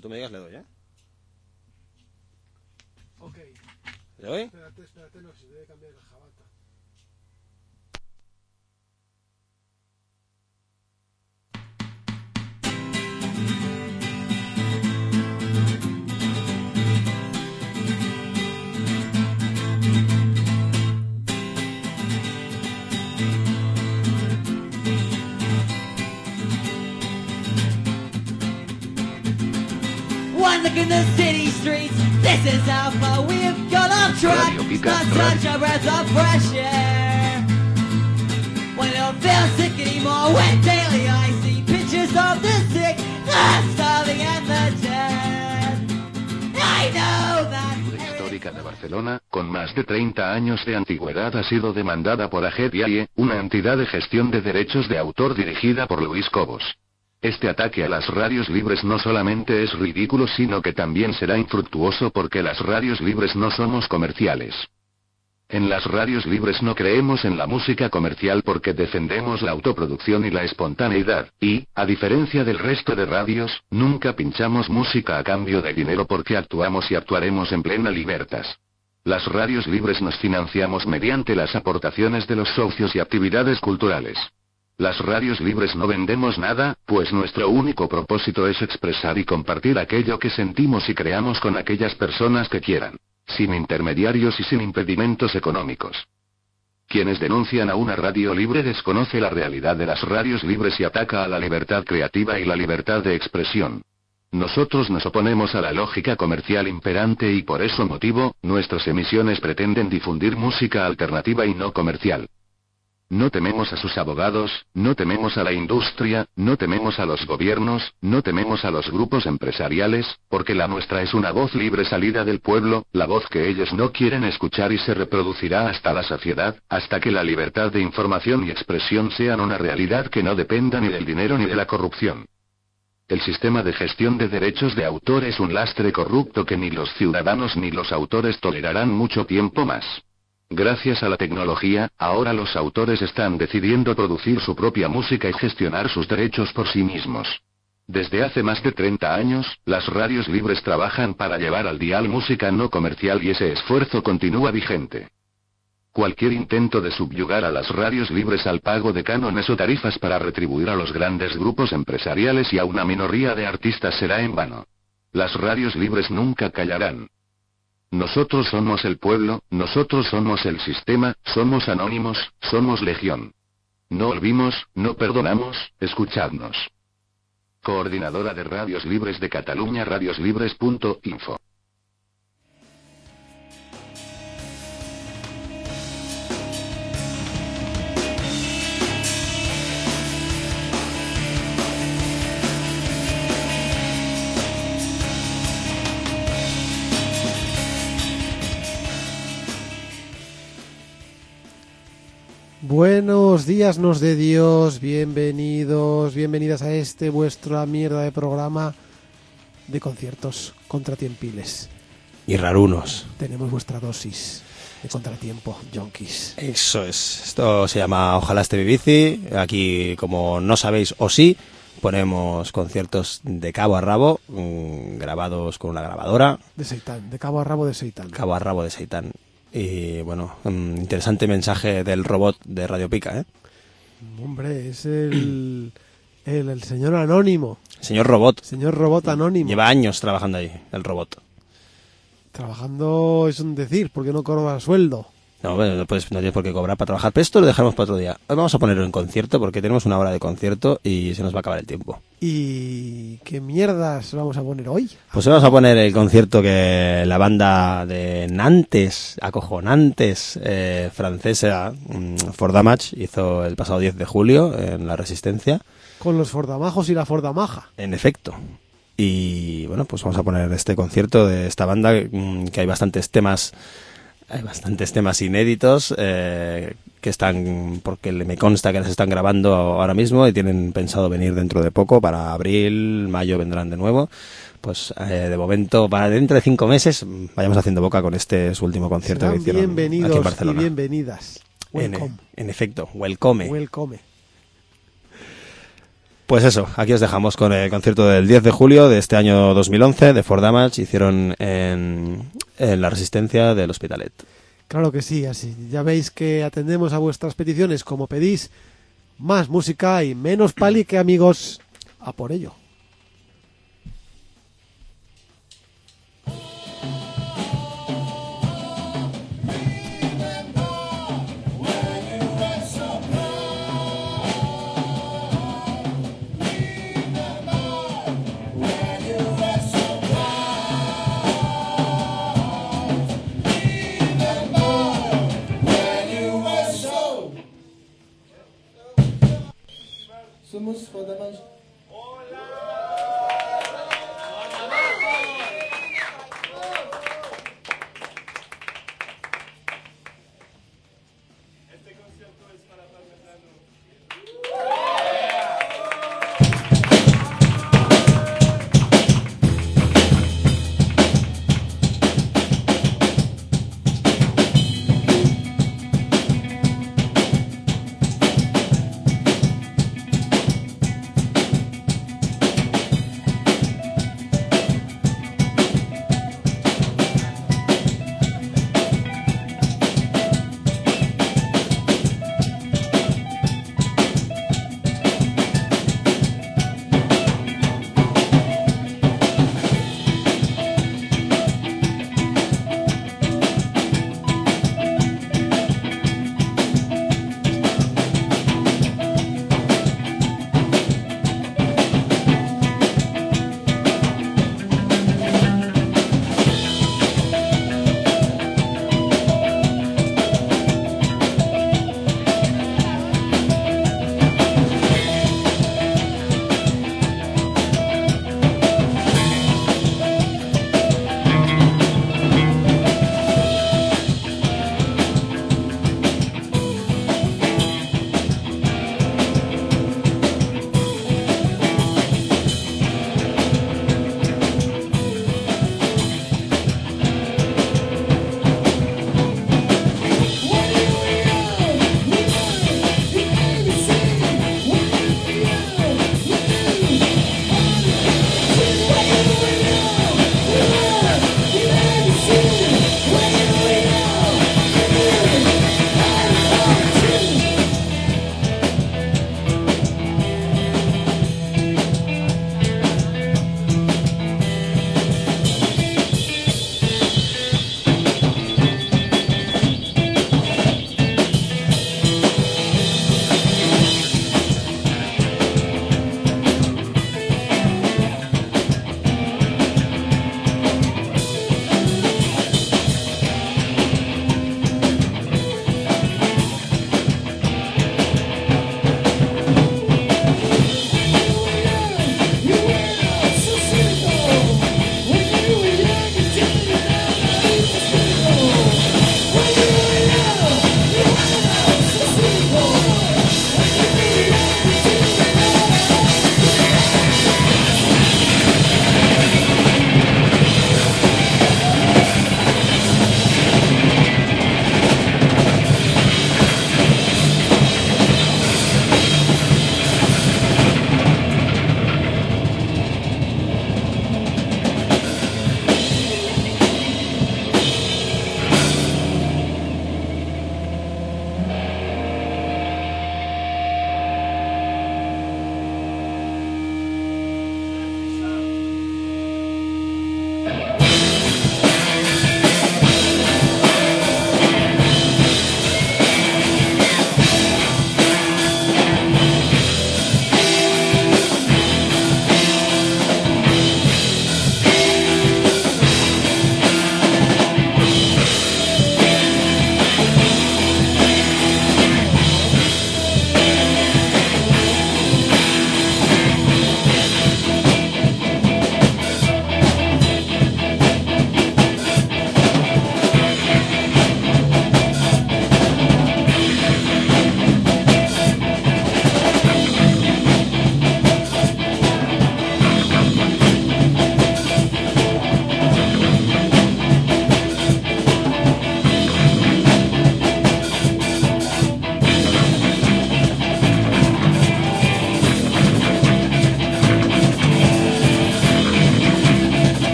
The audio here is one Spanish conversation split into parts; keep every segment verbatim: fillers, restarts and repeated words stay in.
tú me digas, le doy, ¿eh? Ok. ¿Le doy? Espérate, espérate, no, si debe cambiar la jabata. One look in the city streets, this is how far we've got off track. Radio Pica, Not radio. such a breath of fresh air. When I don't feel sick anymore, when daily I see pictures of the sick, the starving and the dead. I know that. La histórica de Barcelona, con más de treinta años de antigüedad, ha sido demandada por A G E D I A I E, una entidad de gestión de derechos de autor dirigida por Luis Cobos. Este ataque a las radios libres no solamente es ridículo, sino que también será infructuoso porque las radios libres no somos comerciales. En las radios libres no creemos en la música comercial porque defendemos la autoproducción y la espontaneidad, y, a diferencia del resto de radios, nunca pinchamos música a cambio de dinero porque actuamos y actuaremos en plena libertad. Las radios libres nos financiamos mediante las aportaciones de los socios y actividades culturales. Las radios libres no vendemos nada, pues nuestro único propósito es expresar y compartir aquello que sentimos y creamos con aquellas personas que quieran, sin intermediarios y sin impedimentos económicos. Quienes denuncian a una radio libre desconoce la realidad de las radios libres y ataca a la libertad creativa y la libertad de expresión. Nosotros nos oponemos a la lógica comercial imperante y por ese motivo, nuestras emisiones pretenden difundir música alternativa y no comercial. No tememos a sus abogados, no tememos a la industria, no tememos a los gobiernos, no tememos a los grupos empresariales, porque la nuestra es una voz libre salida del pueblo, la voz que ellos no quieren escuchar y se reproducirá hasta la saciedad, hasta que la libertad de información y expresión sean una realidad que no dependa ni del dinero ni de la corrupción. El sistema de gestión de derechos de autor es un lastre corrupto que ni los ciudadanos ni los autores tolerarán mucho tiempo más. Gracias a la tecnología, ahora los autores están decidiendo producir su propia música y gestionar sus derechos por sí mismos. Desde hace más de treinta años, las radios libres trabajan para llevar al dial música no comercial y ese esfuerzo continúa vigente. Cualquier intento de subyugar a las radios libres al pago de cánones o tarifas para retribuir a los grandes grupos empresariales y a una minoría de artistas será en vano. Las radios libres nunca callarán. Nosotros somos el pueblo, nosotros somos el sistema, somos anónimos, somos legión. No olvidemos, no perdonamos, escuchadnos. Coordinadora de Radios Libres de Cataluña, radioslibres punto info. Buenos días, nos de Dios, bienvenidos, bienvenidas a este vuestra mierda de programa de conciertos contratiempiles. Y rarunos. Tenemos vuestra dosis de contratiempo, yonkis. Eso es. Esto se llama Ojalá esté mi bici. Aquí, como no sabéis o sí, ponemos conciertos de cabo a rabo, mmm, grabados con una grabadora. De Seitán, de cabo a rabo de Seitán. Cabo a rabo de Seitán. Y bueno, um, interesante mensaje del robot de Radio Pica, ¿eh? Hombre, es el, el, el señor anónimo. Señor robot. Señor robot anónimo. Lleva años trabajando ahí, el robot. Trabajando es un decir, porque no cobra sueldo. No, bueno, no, puedes, no tienes por qué cobrar para trabajar, pero esto lo dejamos para otro día. Hoy vamos a ponerlo en concierto porque tenemos una hora de concierto y se nos va a acabar el tiempo. ¿Y qué mierdas vamos a poner hoy? Pues hoy vamos a poner el concierto que la banda de Nantes, acojonantes, eh, francesa, um, For Damage, hizo el pasado diez de julio en La Resistencia. Con los Fordamajos y la Fordamaja. En efecto. Y bueno, pues vamos a poner este concierto de esta banda, um, que hay bastantes temas... Hay bastantes temas inéditos eh, que están, porque me consta que las están grabando ahora mismo y tienen pensado venir dentro de poco, para abril, mayo vendrán de nuevo. Pues eh, de momento, para dentro de cinco meses, vayamos haciendo boca con este su último concierto Serán que hicieron bienvenidos aquí en Barcelona. Y bienvenidas. En, en efecto, welcome. Welcome. Pues eso, aquí os dejamos con el concierto del diez de julio de este año dos mil once de For Damage. Hicieron en, en la Resistencia del Hospitalet. Claro que sí, así. Ya veis que atendemos a vuestras peticiones como pedís. Más música y menos palique, amigos. A por ello. Somos For Damage.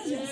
Gracias.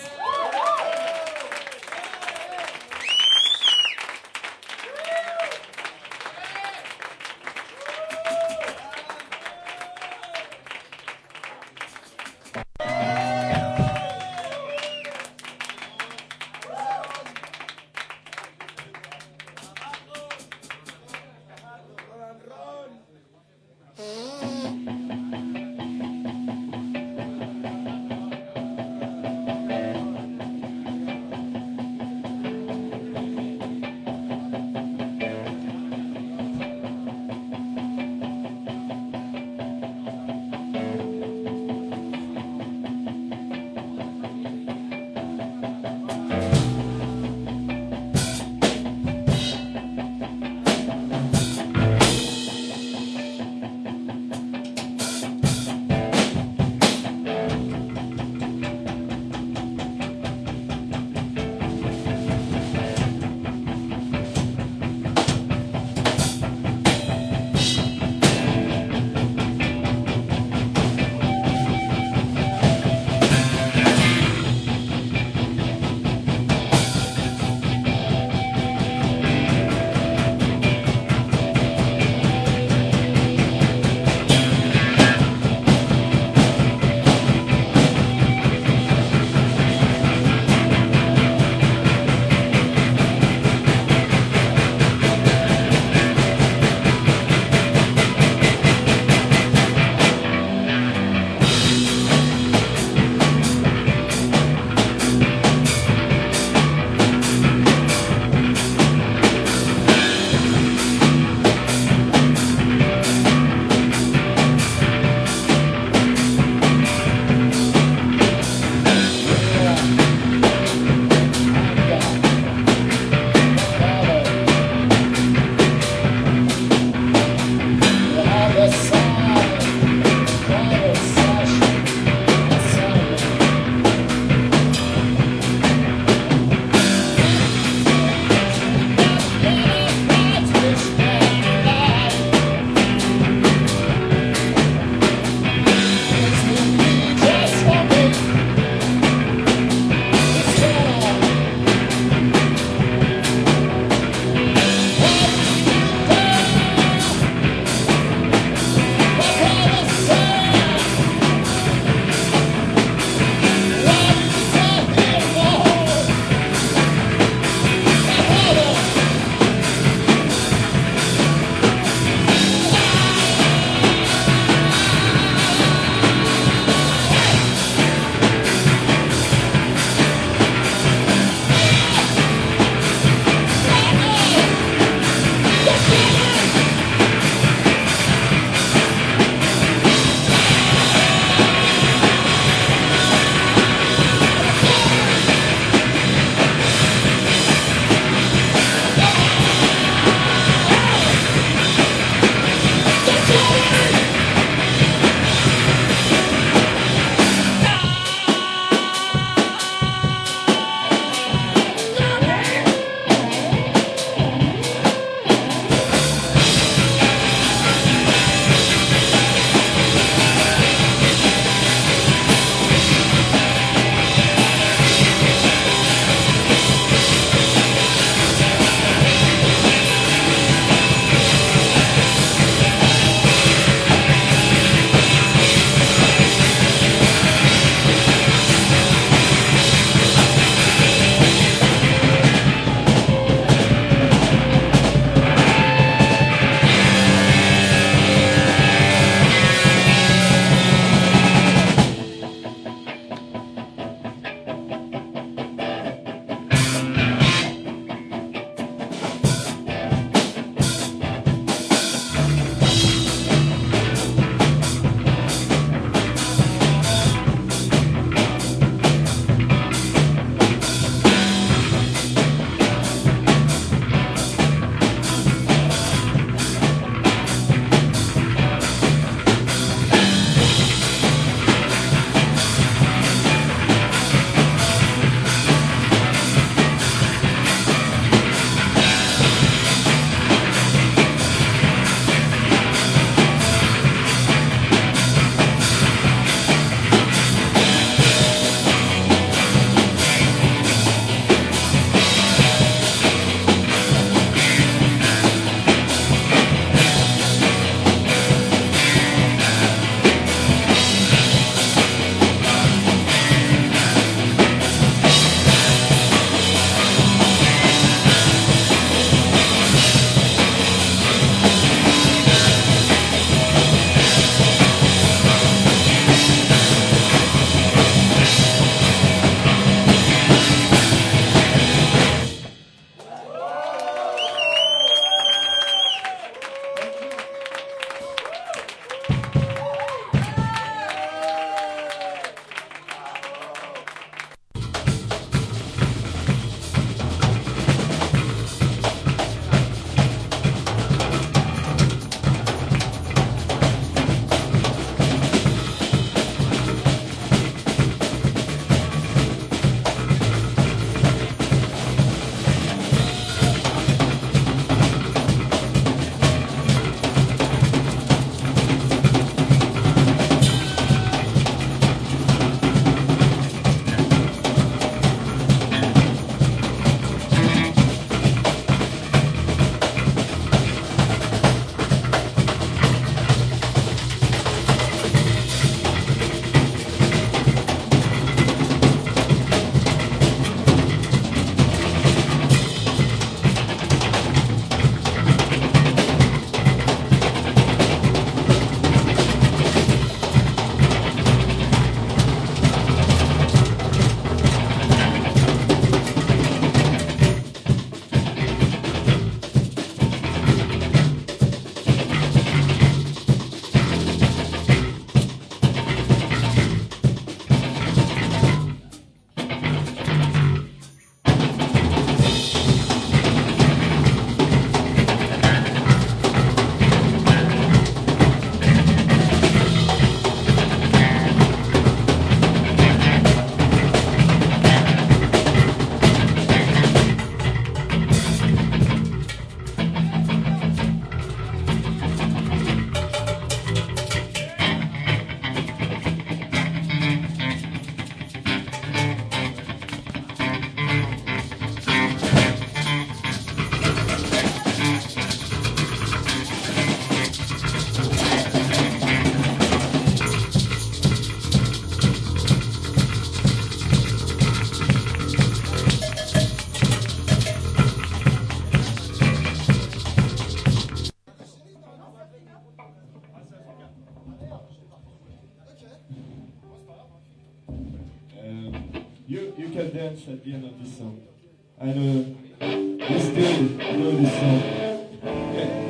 can dance at the end of this song. I know you still know this song. Okay.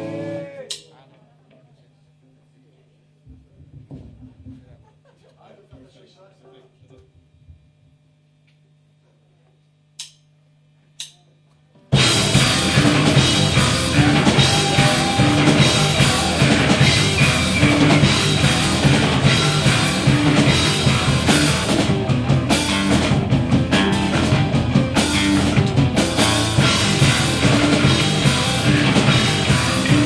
Thank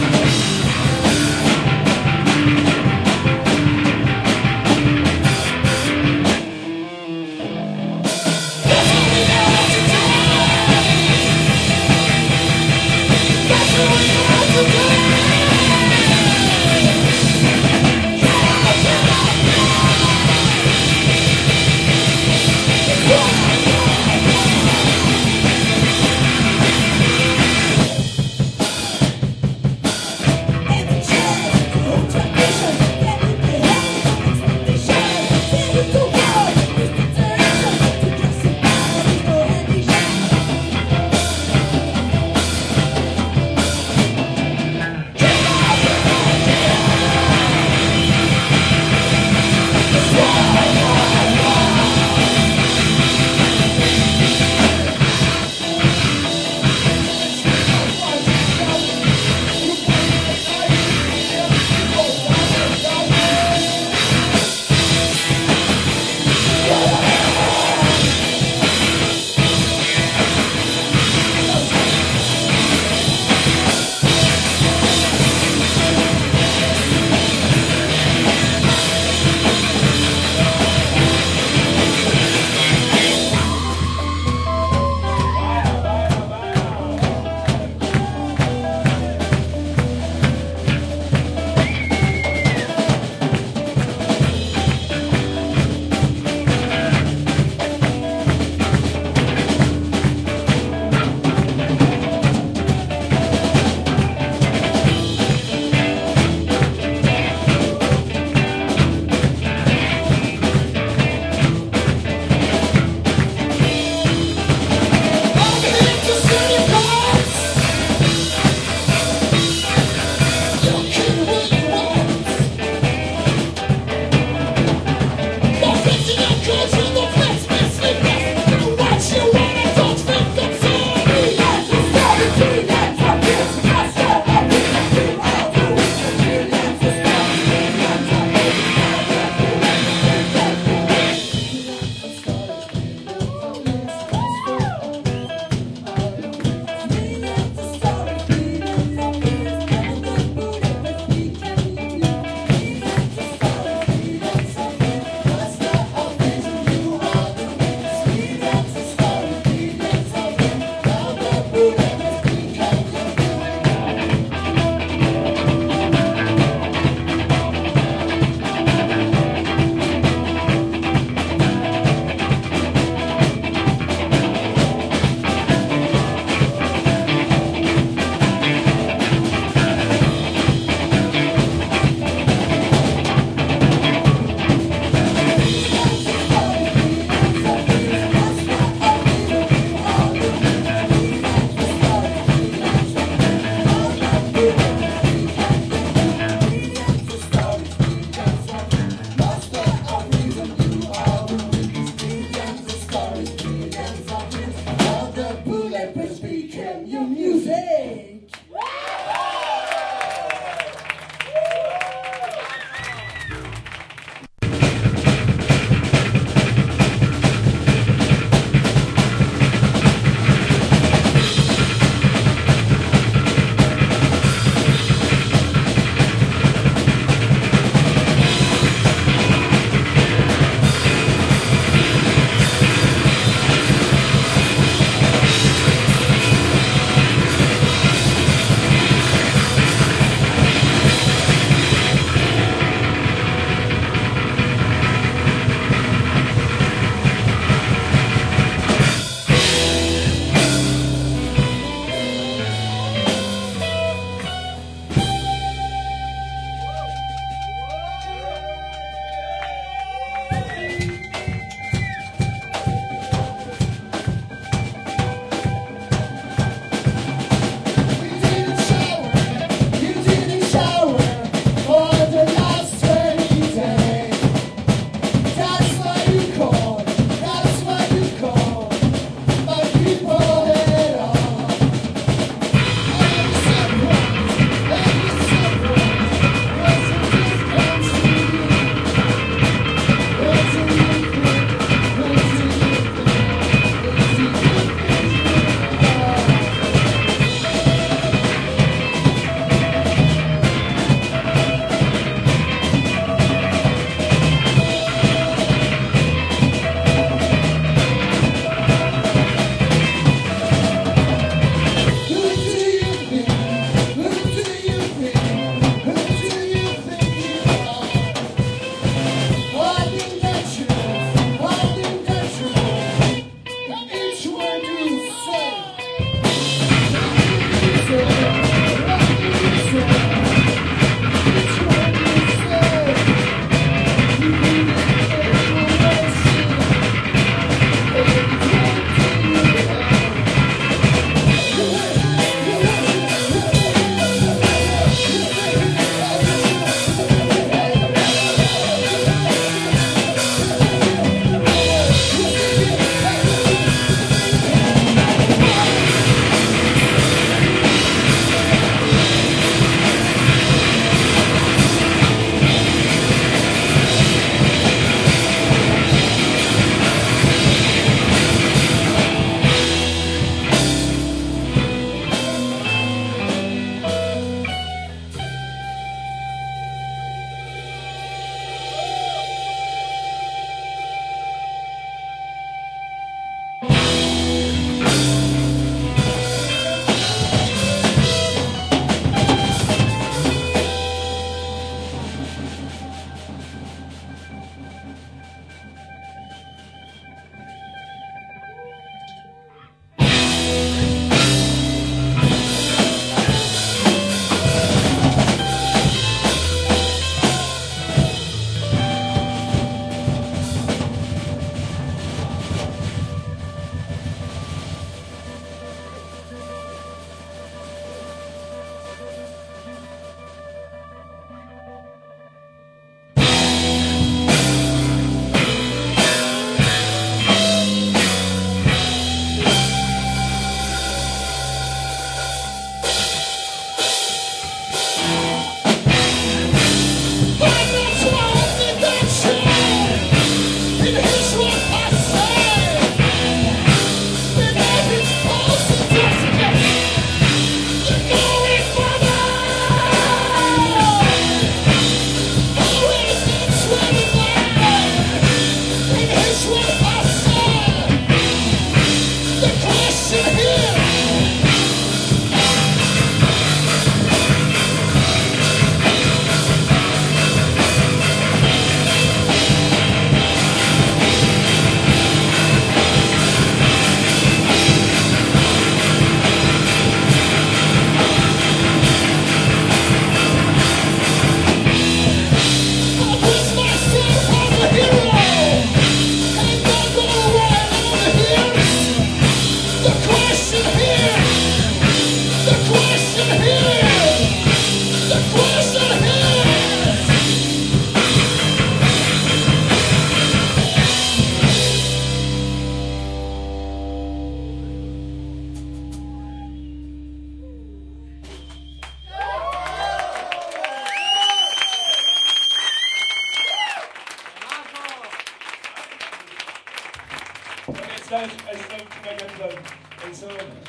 Megatron and so on.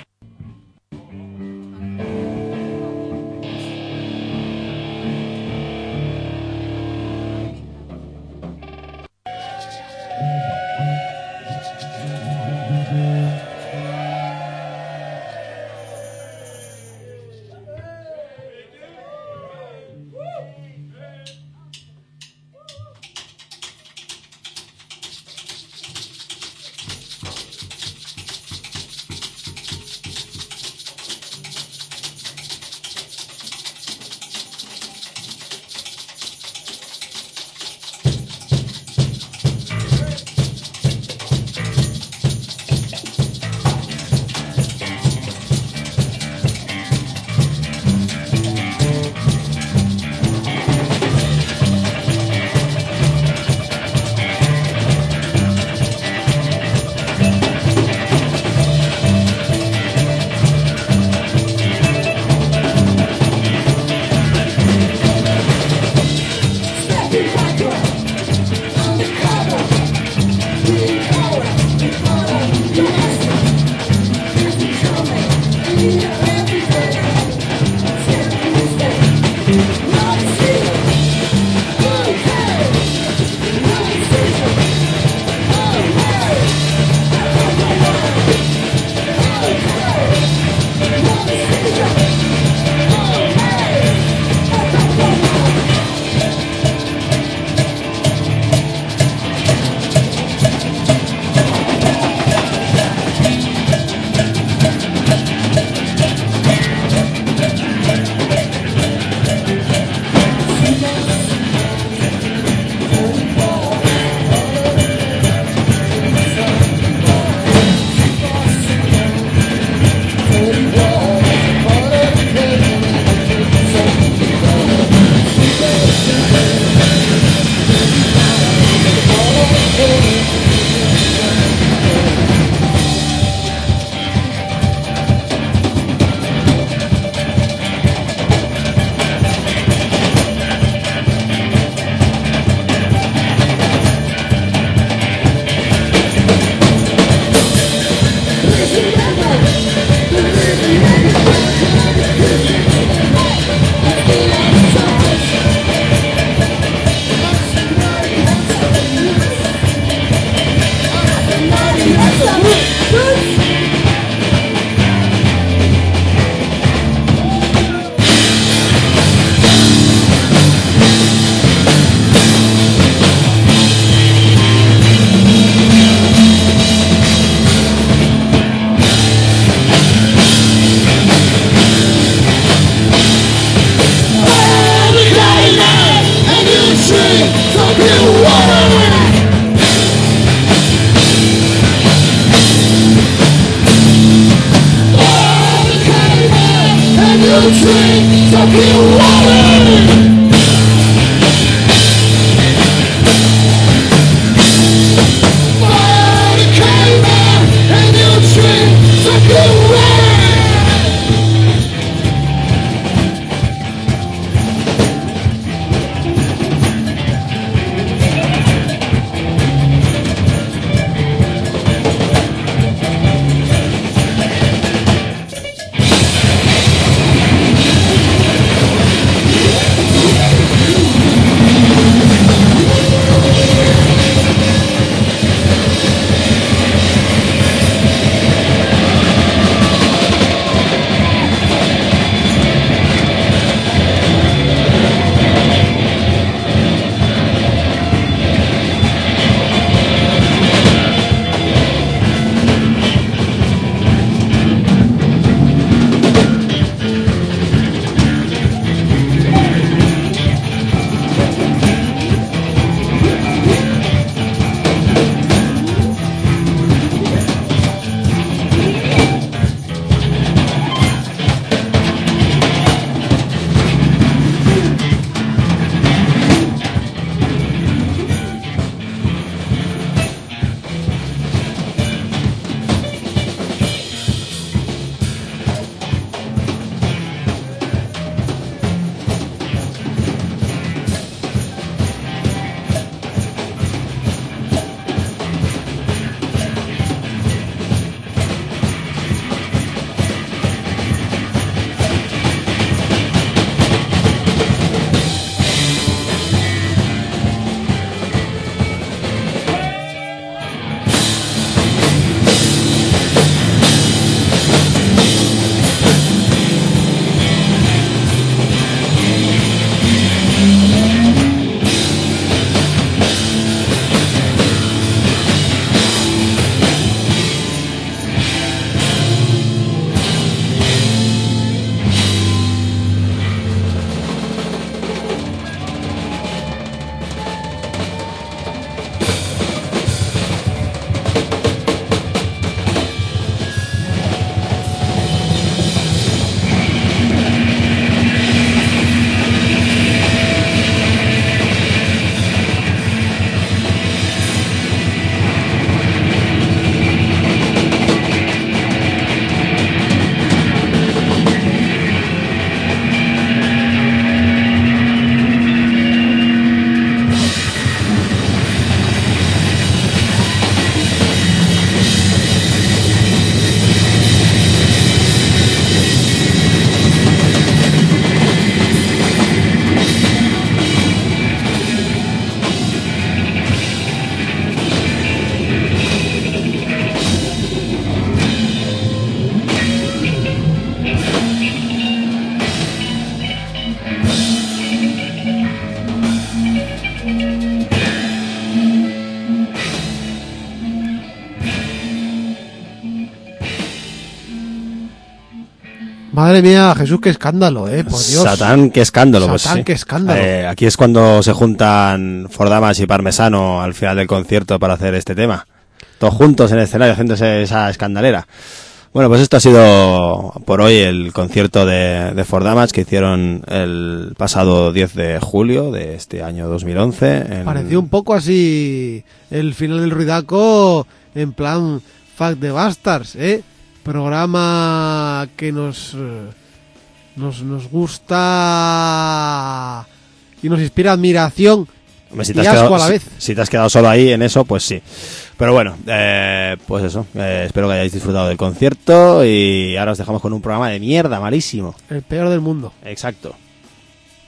Madre mía, Jesús, qué escándalo, eh, por Dios. Satán, qué escándalo. Satán, pues, sí. qué escándalo. Eh, aquí es cuando se juntan Fordamas y Parmesano al final del concierto para hacer este tema. Todos juntos en el escenario haciéndose esa escandalera. Bueno, pues esto ha sido por hoy el concierto de, de Fordamas que hicieron el pasado diez de julio de este año dos mil once. En... Pareció un poco así el final del ruidaco en plan Fuck the Bastards, ¿eh? Programa que nos, eh, nos nos gusta y nos inspira admiración Hombre, si y te has asco quedado, a la si- vez. Si, te has quedado solo ahí en eso, pues sí. Pero bueno, eh, pues eso. eh, espero que hayáis disfrutado del concierto y ahora os dejamos con un programa de mierda, malísimo. El peor del mundo. Exacto.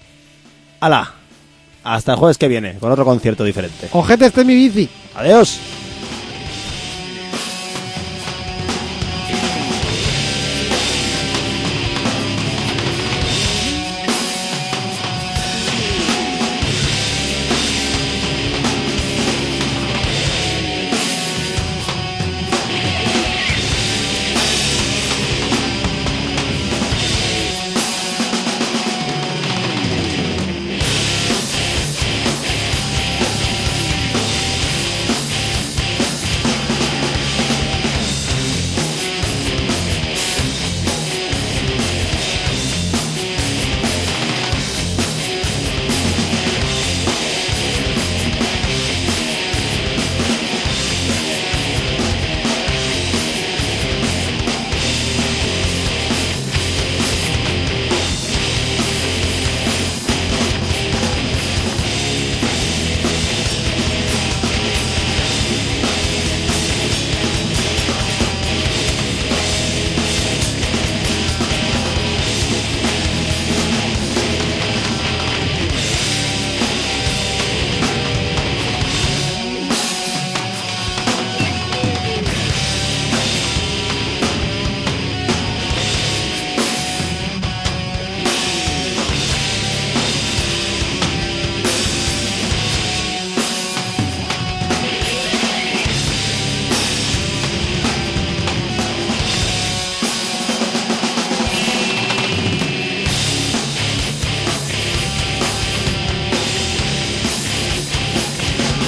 ¡Hala! Hasta el jueves que viene, con otro concierto diferente. Ojete, este es mi bici. ¡Adiós!